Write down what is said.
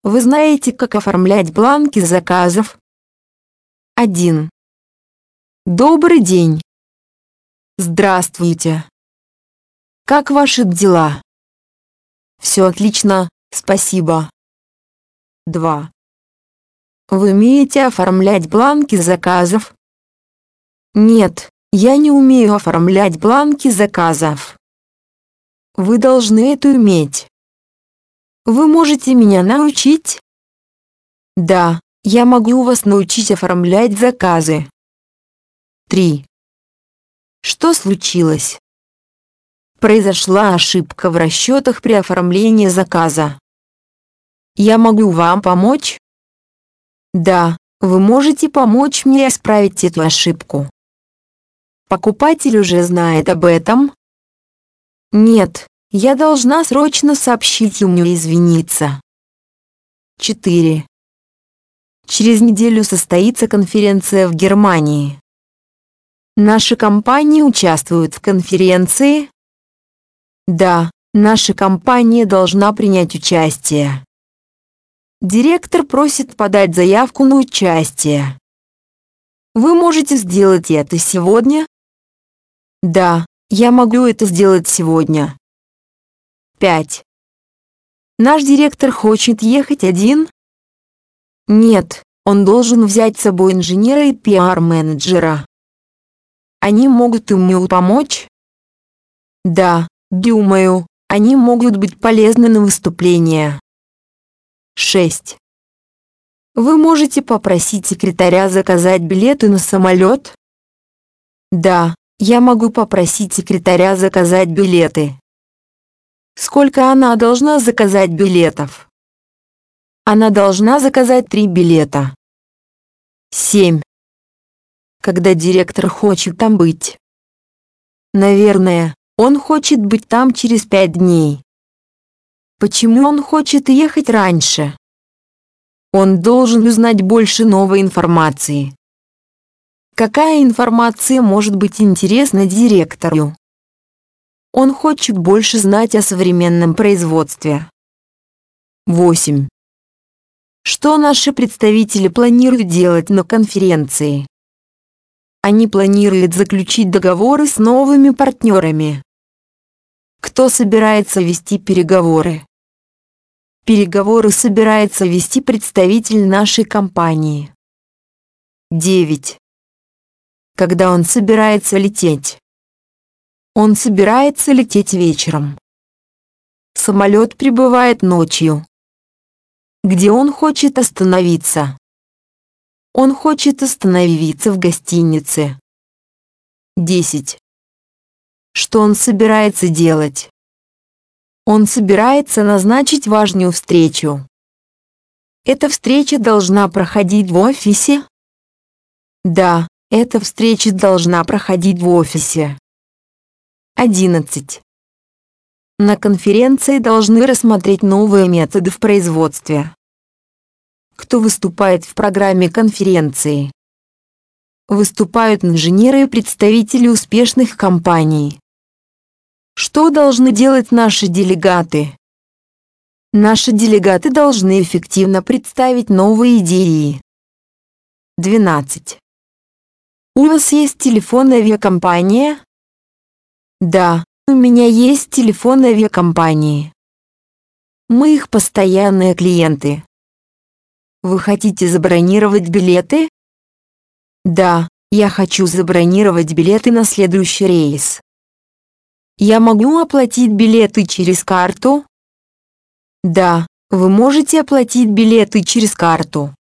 Вы знаете, как оформлять бланки заказов? 1. Добрый день. Здравствуйте. Как ваши дела? Все отлично, спасибо. 2. Вы умеете оформлять бланки заказов? Нет, я не умею оформлять бланки заказов. Вы должны это уметь. Вы можете меня научить? Да, я могу вас научить оформлять заказы. 3. Что случилось? Произошла ошибка в расчетах при оформлении заказа. Я могу вам помочь? Да, вы можете помочь мне исправить эту ошибку. Покупатель уже знает об этом? Нет, я должна срочно сообщить ему и извиниться. 4. Через неделю состоится конференция в Германии. Наша компания участвует в конференции? Да, наша компания должна принять участие. Директор просит подать заявку на участие. Вы можете сделать это сегодня? Да, я могу это сделать сегодня. 5. Наш директор хочет ехать один? Нет, он должен взять с собой инженера и пиар-менеджера. Они могут ему помочь? Да, думаю, они могут быть полезны на выступление. 6. Вы можете попросить секретаря заказать билеты на самолет? Да, я могу попросить секретаря заказать билеты. Сколько она должна заказать билетов? Она должна заказать 3 билета. 7. Когда директор хочет там быть? Наверное, он хочет быть там через 5 дней. Почему он хочет ехать раньше? Он должен узнать больше новой информации. Какая информация может быть интересна директору? Он хочет больше знать о современном производстве. 8. Что наши представители планируют делать на конференции? Они планируют заключить договоры с новыми партнерами. Кто собирается вести переговоры? Переговоры собирается вести представитель нашей компании. 9. Когда он собирается лететь? Он собирается лететь вечером. Самолет прибывает ночью. Где он хочет остановиться? Он хочет остановиться в гостинице. 10. Что он собирается делать? Он собирается назначить важную встречу. Эта встреча должна проходить в офисе? Да, эта встреча должна проходить в офисе. 11. На конференции должны рассмотреть новые методы в производстве. Кто выступает в программе конференции? Выступают инженеры и представители успешных компаний. Что должны делать наши делегаты? Наши делегаты должны эффективно представить новые идеи. 12. У вас есть телефон авиакомпания? Да, у меня есть телефон авиакомпании. Мы их постоянные клиенты. Вы хотите забронировать билеты? Да, я хочу забронировать билеты на следующий рейс. Я могу оплатить билеты через карту? Да, вы можете оплатить билеты через карту.